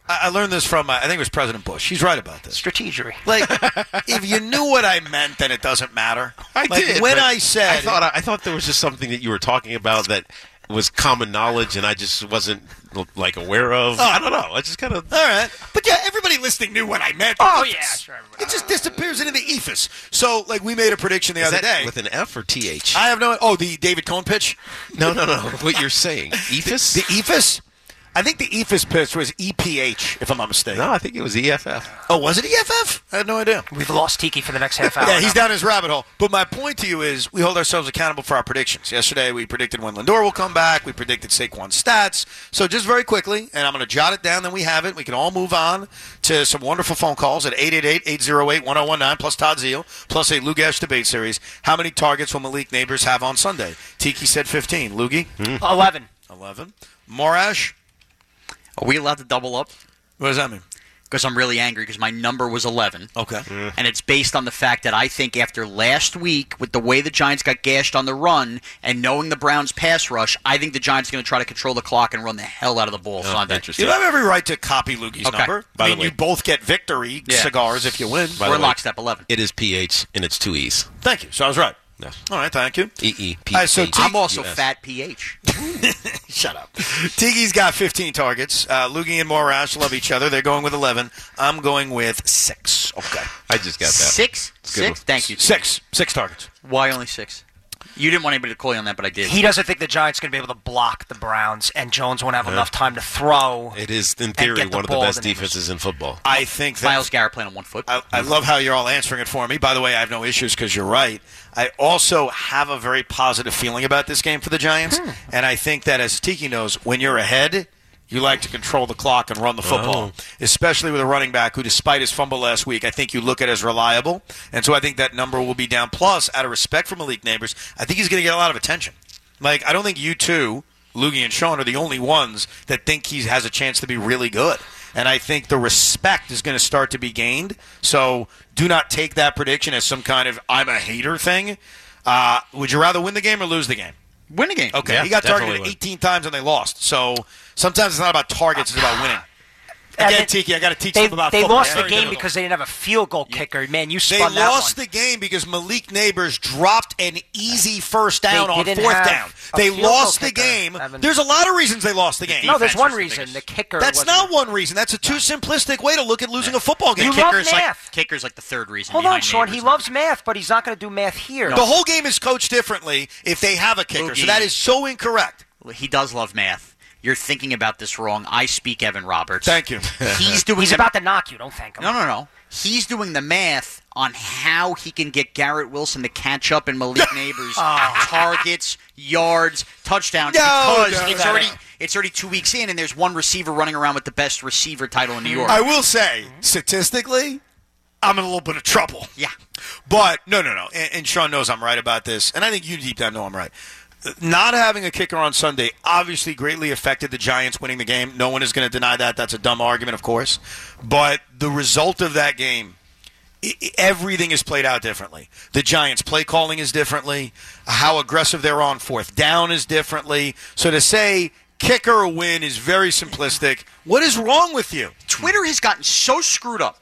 I, I learned this from, uh, I think it was President Bush. He's right about this. Strategery. Like, if you knew what I meant, then it doesn't matter. I like, did. When but I said... I thought, I thought there was just something that you were talking about that was common knowledge and I just wasn't, like, aware of. Oh. I don't know. I just kind of... All right. But, yeah, everybody listening knew what I meant. Oh, Ethos. yeah, sure. It just disappears into the ethos. So, like, we made a prediction the Is other that day. with an F or T H? I have no... Oh, the David Cohn pitch? No, no, no. What you're saying. Ethos? The, the ethos? I think the ethos pitch was E P H, if I'm not mistaken. No, I think it was E F F. Oh, was it E F F? I had no idea. We've lost Tiki for the next half hour. Yeah, he's now. down his rabbit hole. But my point to you is we hold ourselves accountable for our predictions. Yesterday we predicted when Lindor will come back. We predicted Saquon's stats. So just very quickly, and I'm going to jot it down, then we have it. We can all move on to some wonderful phone calls at eight eight eight, eight oh eight, one oh one nine plus Todd Zeal, plus a Lugash debate series. How many targets will Malik Neighbors have on Sunday? Tiki said fifteen. Loogie? Hmm. eleven. eleven. Morash? Are we allowed to double up? What does that mean? Because I'm really angry because my number was eleven. Okay. Mm. And it's based on the fact that I think after last week, with the way the Giants got gashed on the run and knowing the Browns' pass rush, I think the Giants are going to try to control the clock and run the hell out of the ball Oh, Sunday. interesting. You have every right to copy Loogie's Okay. number. By I the mean, way- you both get victory Yeah. cigars if you win. By We're the way, lockstep eleven. It is P H and it's two E's. Thank you. So I was right. Yes. All right, thank you. E E P All right, so H. T- I'm also U S. fat P H. Shut up. Tigi's got fifteen targets. Uh, Loogie and Morash love each other. They're going with eleven. I'm going with six. Okay. I just got that. Six? good Six? one. Thank you. Six. Six targets. Why only six? You didn't want anybody to call you on that, but I did. He doesn't think the Giants are going to be able to block the Browns, and Jones won't have Yeah. enough time to throw. It is, in and theory, get the one of the ball best to Neighbors. defenses in football. I think that Myles Garrett playing on one foot. I, I love how you're all answering it for me. By the way, I have no issues because you're right. I also have a very positive feeling about this game for the Giants, Hmm. and I think that, as Tiki knows, when you're ahead, you like to control the clock and run the football, Oh. especially with a running back who, despite his fumble last week, I think you look at as reliable, and so I think that number will be down. Plus, out of respect for Malik Neighbors, I think he's going to get a lot of attention. Like, I don't think you two, Loogie and Sean, are the only ones that think he has a chance to be really good. And I think the respect is going to start to be gained. So do not take that prediction as some kind of I'm a hater thing. Uh, would you rather win the game or lose the game? Win the game. Okay, Yeah, he got definitely targeted win. eighteen times and they lost. So sometimes it's not about targets, it's about winning. And Again, they- Tiki, I got to teach They, them about they football. lost Very the game difficult. because they didn't have a field goal kicker. Man, you They spun that lost one. the game because Malik Neighbors dropped an easy first down They on didn't fourth have down. a They field goal lost the kicker, game. Evan. There's a lot of reasons they lost the game. No, there's Defense one was the reason. The biggest. kicker. That's wasn't- not one reason. That's a too simplistic way to look at losing a football game. You Kicker's love like, math. Kicker's like the third reason. Hold on, behind Sean. Neighbors. He loves math, but he's not going to do math here. The whole game is coached differently if they have a kicker. So Loogie. that is so incorrect. He does love math. You're thinking about this wrong. I speak Evan Roberts. Thank you. He's doing. He's the, about to knock you. Don't thank him. No, no, no. He's doing the math on how he can get Garrett Wilson to catch up in Malik Neighbors' targets, yards, touchdowns. No, because no, it's no, already no. it's already two weeks in, and there's one receiver running around with the best receiver title in New York. I will say, statistically, I'm in a little bit of trouble. Yeah. But, no, no, no. And, and Sean knows I'm right about this. And I think you deep down know I'm right. Not having a kicker on Sunday obviously greatly affected the Giants winning the game. No one is going to deny that. That's a dumb argument, of course. But the result of that game, I- I- everything is played out differently. The Giants' play calling is differently. How aggressive they're on fourth down is differently. So to say kicker or win is very simplistic. What is wrong with you? Twitter has gotten so screwed up.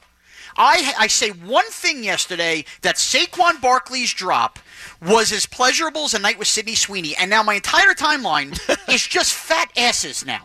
I I say one thing yesterday that Saquon Barkley's drop was as pleasurable as a night with Sidney Sweeney, and now my entire timeline is just fat asses now.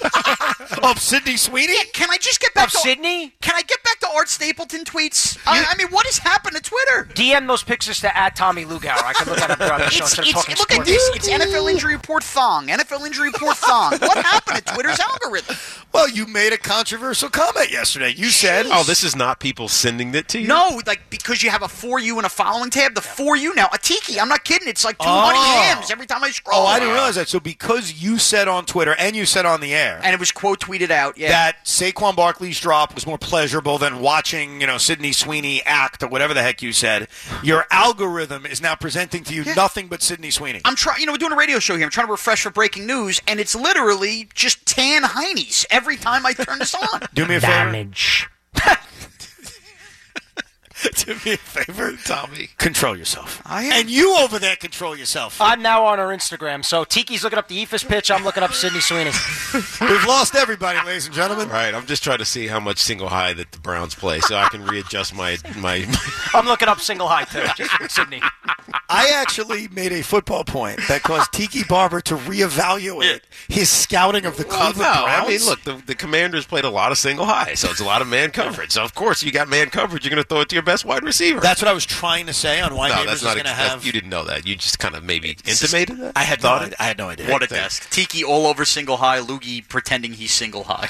Of Sidney Sweeney? Yeah, can I just get back Of to Sidney? Can I get back to Art Stapleton tweets? I, I mean, what has happened to Twitter? D M those pictures to at Tommy Lugauer. I can look at it throughout the show It's, instead of it's, talking look sports. at this. It's N F L injury report thong. N F L injury report thong. What happened to Twitter's algorithm? Well, you made a controversial comment yesterday. You said, Oh, this is not people sending it to you? No, like because you have a For You and a following tab. The For You now, a tiki. I'm not kidding. It's like two Oh. honey hams every time I scroll. Oh, I didn't realize that. So because you said on Twitter and you said on the air And it was quote tweeted out. Yeah. that Saquon Barkley's drop was more pleasurable than watching, you know, Sidney Sweeney act or whatever the heck you said, your algorithm is now presenting to you Yeah. nothing but Sidney Sweeney. I'm trying. You know, we're doing a radio show here. I'm trying to refresh for breaking news, and it's literally just tan heinies every time I turn this on. Do me a favor. Damage. Do me a favor, Tommy. Control yourself. I am. And you over there, control yourself. I'm now on our Instagram. So Tiki's looking up the E F I S pitch. I'm looking up Sidney Sweeney. We've lost everybody, ladies and gentlemen. Right. I'm just trying to see how much single high that the Browns play, so I can readjust my my. I'm looking up single high too, just for Sidney. I actually made a football point that caused Tiki Barber to reevaluate his scouting of the Well, Cleveland no, Browns. I mean, look, the, the Commanders played a lot of single high, so it's a lot of man coverage. So of course, you got man coverage. You're going to throw it to your best wide receiver. That's what I was trying to say on why no, Neighbors that's is not. going to ex- that's- have. You didn't know that. You just kind of maybe intimated that. I had no, idea. I had no idea. What a desk. Tiki all over single high, Loogie pretending he's single high.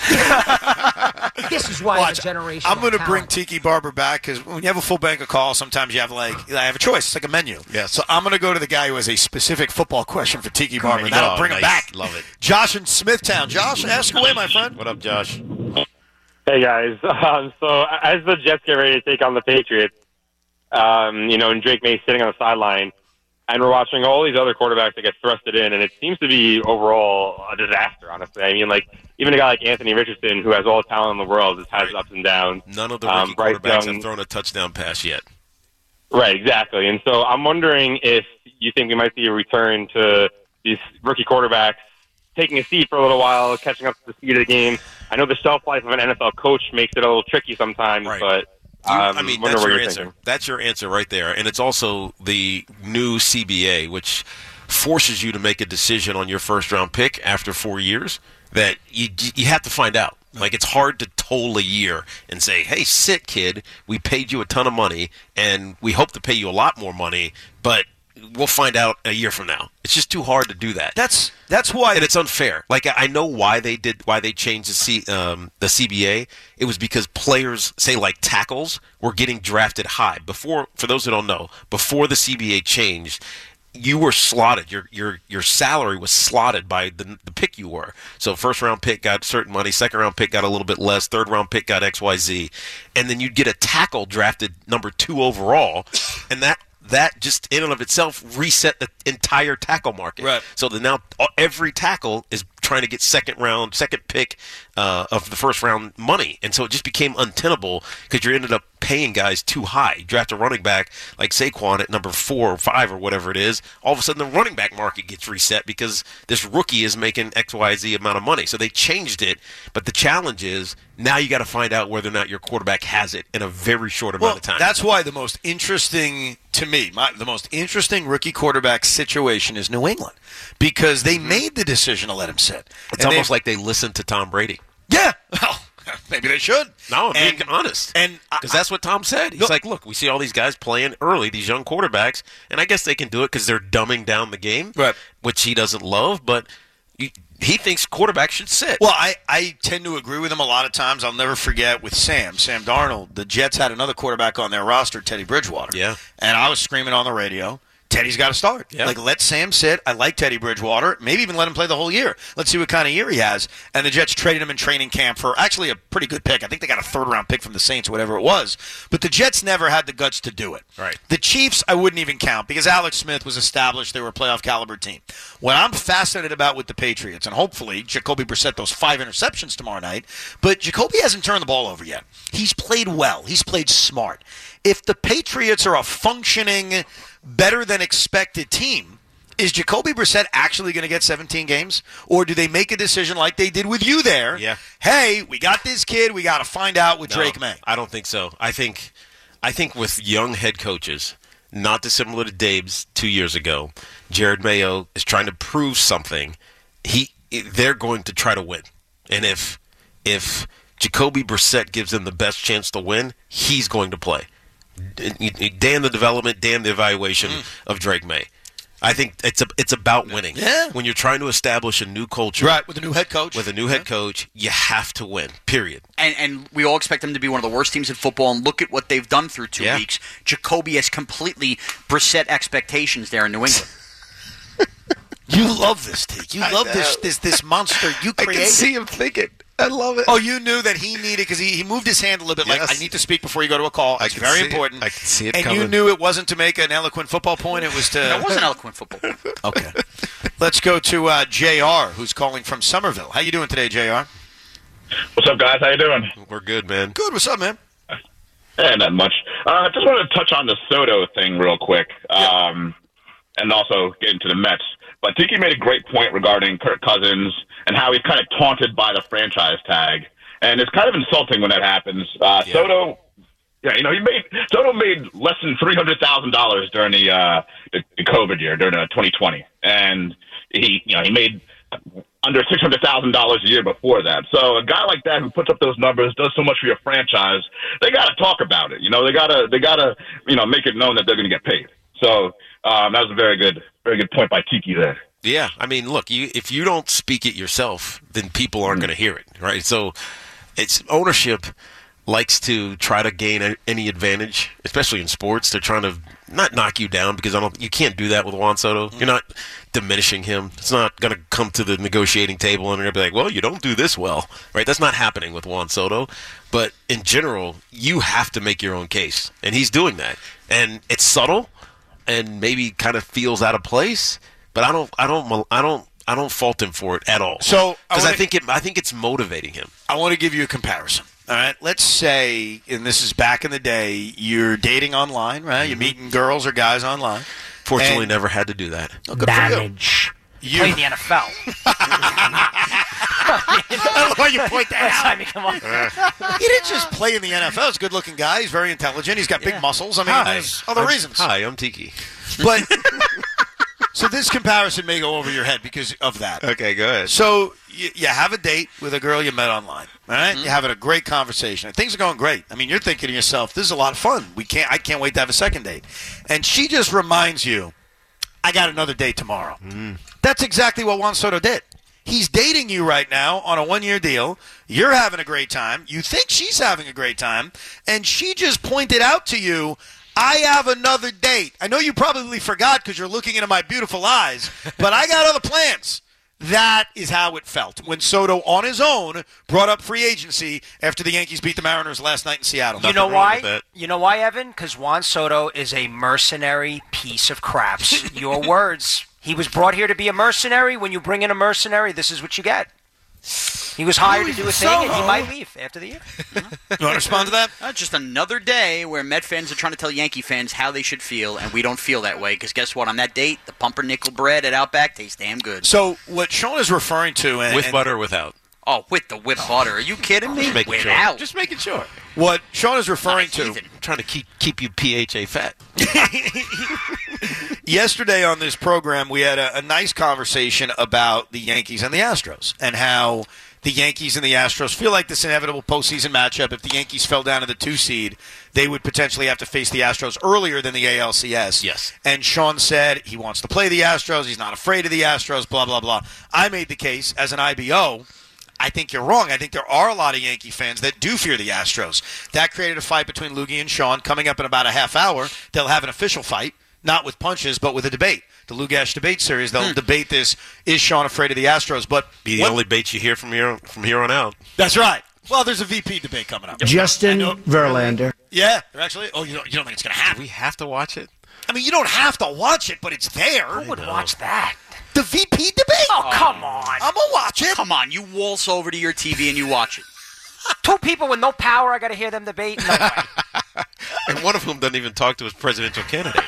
This is why Watch, the generation. I'm going to bring Tiki Barber back because when you have a full bank of calls, sometimes you have like I have a choice. It's like a menu. Yes. So I'm going to go to the guy who has a specific football question for Tiki Barber. Great. That'll Oh, bring him nice. back. Love it. Josh in Smithtown. Josh, ask away, my friend. What up, Josh? Hey guys, um, so as the Jets get ready to take on the Patriots, um, you know, and Drake May sitting on the sideline, and we're watching all these other quarterbacks that get thrusted in, and it seems to be overall a disaster, honestly. I mean, like, even a guy like Anthony Richardson, who has all the talent in the world, just has ups and downs. None of the Um, rookie Bryce quarterbacks Young- have thrown a touchdown pass yet. Right, exactly. And so I'm wondering if you think we might see a return to these rookie quarterbacks taking a seat for a little while, catching up to the speed of the game. I know the shelf life of an N F L coach makes it a little tricky sometimes, Right. but You- um, I mean, wonder that's what your you're answer. thinking. That's your answer right there. And it's also the new C B A, which forces you to make a decision on your first round pick after four years that you you have to find out. Like, it's hard to toll a year and say, hey, sit, kid, we paid you a ton of money, and we hope to pay you a lot more money, but we'll find out a year from now. It's just too hard to do that. That's that's why, and it's unfair. Like, I I know why they did why they changed the C um, the C B A. It was because players, say like tackles, were getting drafted high before. For those who don't know, before the C B A changed, you were slotted. Your your your salary was slotted by the the pick you were. So first round pick got certain money, second round pick got a little bit less, third round pick got X Y Z, and then you'd get a tackle drafted number two overall, and that. That just in and of itself reset the entire tackle market. Right. So that now every tackle is trying to get second round, second pick uh, of the first round money, and so it just became untenable because you ended up paying guys too high. You draft a running back like Saquon at number four or five or whatever it is. All of a sudden, the running back market gets reset because this rookie is making X Y Z amount of money. So they changed it, but the challenge is now you got to find out whether or not your quarterback has it in a very short amount Well, of time. that's why the most interesting, to me, my, the most interesting rookie quarterback situation is New England because they made the decision to let him sit. It's And almost they- like they listened to Tom Brady. Yeah. Well, maybe they should. No, I'm And- being honest. And Because that's what Tom said. He's No. like, look, we see all these guys playing early, these young quarterbacks, and I guess they can do it because they're dumbing down the game, Right. which he doesn't love, but he, he thinks quarterbacks should sit. Well, I, I tend to agree with him a lot of times. I'll never forget with Sam, Sam Darnold, the Jets had another quarterback on their roster, Teddy Bridgewater. Yeah. And I was screaming on the radio, Teddy's got to start. Yeah. Like, let Sam sit. I like Teddy Bridgewater. Maybe even let him play the whole year. Let's see what kind of year he has. And the Jets traded him in training camp for actually a pretty good pick. I think they got a third-round pick from the Saints or whatever it was. But the Jets never had the guts to do it. Right. The Chiefs, I wouldn't even count because Alex Smith was established. They were a playoff caliber team. What I'm fascinated about with the Patriots, and hopefully Jacoby Brissett those five interceptions tomorrow night, but Jacoby hasn't turned the ball over yet. He's played well. He's played smart. If the Patriots are a functioning, better than expected team, is Jacoby Brissett actually going to get seventeen games? Or do they make a decision like they did with you there? Yeah. Hey, we got this kid. We got to find out with No, Drake May. I don't think so. I think, I think with young head coaches, not dissimilar to Dave's two years ago, Jared Mayo is trying to prove something. He, they're going to try to win, and if if Jacoby Brissett gives them the best chance to win, he's going to play. Damn the development, damn the evaluation mm. of Drake May. I think it's a, it's about winning. Yeah. When you're trying to establish a new culture, Right, with a new head coach. with a new head coach, you have to win. Period. And, and we all expect them to be one of the worst teams in football, and look at what they've done through two Yeah. weeks. Jacoby has completely Brissett expectations there in New England. You love this, Teak. You I love know. this this this monster you I created. can see him thinking. I love it. Oh, you knew that he needed, because he, he moved his hand a little bit like, Yes. I need to speak before you go to a call. I It's can very see it. important. I can see it And coming. you knew it wasn't to make an eloquent football point. It was to... That was an eloquent football. Okay. Let's go to uh, J R, who's calling from Somerville. How you doing today, J R? What's up, guys? How you doing? We're good, man. Good. What's up, man? Eh, not much. Uh, just wanted to touch on the Soto thing real quick, um, and also get into the Mets. But Tiki made a great point regarding Kirk Cousins and how he's kind of taunted by the franchise tag, and it's kind of insulting when that happens. Uh, yeah. Soto, yeah, you know, he made Soto made less than three hundred thousand dollars during the, uh, the the COVID year, during uh, twenty twenty, and he, you know, he made under six hundred thousand dollars a year before that. So a guy like that who puts up those numbers, does so much for your franchise, they got to talk about it. You know, they got to they got to you know make it known that they're going to get paid. So um, that was a very good very good point by Tiki there. Yeah, I mean, look, you, if you don't speak it yourself, then people aren't going to hear it, right? So it's ownership likes to try to gain a, any advantage, especially in sports. They're trying to not knock you down because I don't. You can't do that with Juan Soto. You're not diminishing him. It's not going to come to the negotiating table and they're going to be like, well, you don't do this well, right? That's not happening with Juan Soto. But in general, you have to make your own case, and he's doing that. And it's subtle and maybe kind of feels out of place, but I don't, I don't, I don't, I don't fault him for it at all. So because I, I think it, I think it's motivating him. I want to give you a comparison. All right, let's say, and this is back in the day, you're dating online, right? You're meeting girls or guys online. Fortunately, and, never had to do that. Oh, good Damage. You play in the N F L. I don't know why you point that out. I mean, come on. He didn't just play in the N F L. He's a good-looking guy. He's very intelligent. He's got big Yeah. muscles. I mean, Hi. there's other I'm- reasons. Hi, I'm Tiki. But so this comparison may go over your head because of that. Okay, go ahead. So you, you have a date with a girl you met online, all right? Mm-hmm. You're having a great conversation. And things are going great. I mean, you're thinking to yourself, this is a lot of fun. We can't. I can't wait to have a second date. And she just reminds you, I got another date tomorrow. Mm. That's exactly what Juan Soto did. He's dating you right now on a one-year deal. You're having a great time. You think she's having a great time. And she just pointed out to you, I have another date. I know you probably forgot because you're looking into my beautiful eyes, but I got other plans. That is how it felt when Soto, on his own, brought up free agency after the Yankees beat the Mariners last night in Seattle. You know why? You know why, Evan? Because Juan Soto is a mercenary piece of craps. Your words. He was brought here to be a mercenary. When you bring in a mercenary, this is what you get. He was hired to do a thing, and he might leave after the year. You want to respond to that? Uh, just another day where Met fans are trying to tell Yankee fans how they should feel, and we don't feel that way. Because guess what? On that date, the pumpernickel bread at Outback tastes damn good. So what Sean is referring to, and, With and butter or without? Oh, with the with butter. Are you kidding me? Just making sure. Without. Just making sure. what Sean is referring to, I'm trying to keep keep you P H A fat. yesterday on this program, we had a, a nice conversation about the Yankees and the Astros and how the Yankees and the Astros feel like this inevitable postseason matchup. If the Yankees fell down to the two seed, they would potentially have to face the Astros earlier than the A L C S. Yes. And Sean said he wants to play the Astros. He's not afraid of the Astros, blah, blah, blah. I made the case as an I B O. I think you're wrong. I think there are a lot of Yankee fans that do fear the Astros. That created a fight between Loogie and Sean. Coming up in about a half hour, they'll have an official fight, not with punches, but with a debate. The Lugash debate series, they'll hmm. debate this, is Sean afraid of the Astros? But Be the what, only bait you hear from here, from here on out. That's right. Well, there's a V P debate coming up. Justin Verlander. Yeah, they're actually. Oh, you don't, you don't think it's going to happen? We have to watch it. I mean, you don't have to watch it, but it's there. Who would watch that? The V P debate? Oh, come on. I'm going to watch it. Come on, you waltz over to your T V and you watch it. Two people with no power, I got to hear them debate? No way. And one of whom doesn't even talk to his presidential candidate.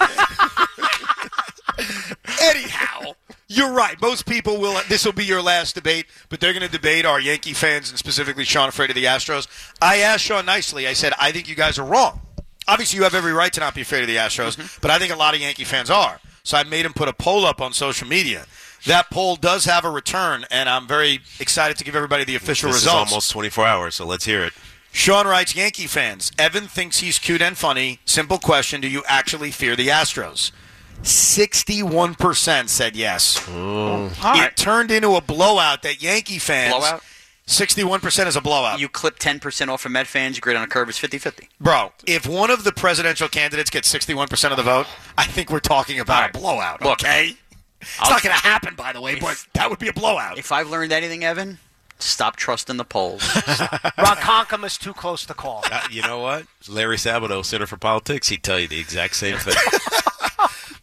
Anyhow, you're right. Most people will. This will be your last debate, but they're going to debate our Yankee fans and specifically Sean afraid of the Astros. I asked Sean nicely. I said, I think you guys are wrong. Obviously, you have every right to not be afraid of the Astros, mm-hmm. but I think a lot of Yankee fans are. So I made him put a poll up on social media. That poll does have a return, and I'm very excited to give everybody the official this results. This is almost twenty-four hours, so let's hear it. Sean writes, Yankee fans, Evan thinks he's cute and funny. Simple question, do you actually fear the Astros? sixty-one percent said yes. Oh. It Right. turned into a blowout that Yankee fans... Blowout? sixty-one percent is a blowout. You clip ten percent off of Met fans, you grade on a curve is fifty-fifty. Bro, if one of the presidential candidates gets sixty-one percent of the vote, I think we're talking about Right. a blowout, Look, okay? It's I'll- not going to happen, by the way, If- but that would be a blowout. If I've learned anything, Evan, stop trusting the polls. Ron Concom is too close to call. Uh, you know what? Larry Sabato, Center for Politics, he'd tell you the exact same thing.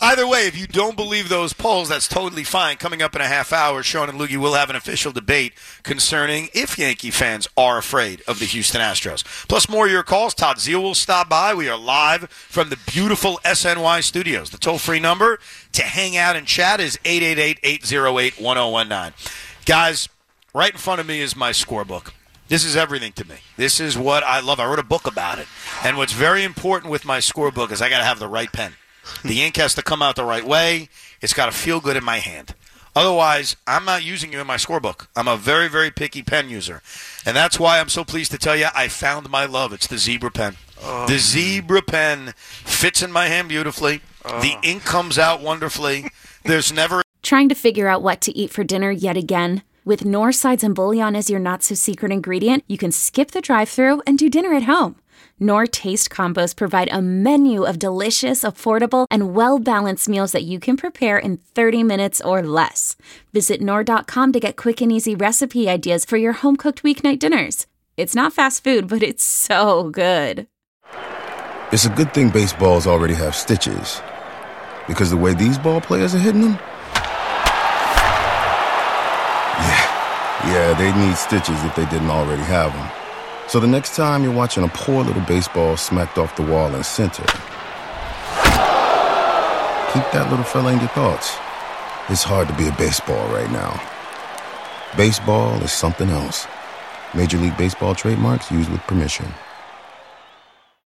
Either way, if you don't believe those polls, that's totally fine. Coming up in a half hour, Sean and Loogie will have an official debate concerning if Yankee fans are afraid of the Houston Astros. Plus more of your calls. Todd Zeal will stop by. We are live from the beautiful S N Y studios. The toll-free number to hang out and chat is eight eight eight, eight oh eight, one oh one nine. Guys, right in front of me is my scorebook. This is everything to me. This is what I love. I wrote a book about it. And what's very important with my scorebook is I got to have the right pen. The ink has to come out the right way. It's got to feel good in my hand. Otherwise, I'm not using it in my scorebook. I'm a very, very picky pen user. And that's why I'm so pleased to tell you I found my love. It's the Zebra pen. Oh. The Zebra pen fits in my hand beautifully. Oh. The ink comes out wonderfully. There's never... Trying to figure out what to eat for dinner yet again? With Knorr sides and bouillon as your not-so-secret ingredient, you can skip the drive-thru and do dinner at home. Knorr Taste Combos provide a menu of delicious, affordable, and well-balanced meals that you can prepare in thirty minutes or less. Visit Knorr dot com to get quick and easy recipe ideas for your home-cooked weeknight dinners. It's not fast food, but it's so good. It's a good thing baseballs already have stitches. Because the way these ball players are hitting them... Yeah, yeah, they need stitches if they didn't already have them. So the next time you're watching a poor little baseball smacked off the wall in center, keep that little fella in your thoughts. It's hard to be a baseball right now. Baseball is something else. Major League Baseball trademarks used with permission.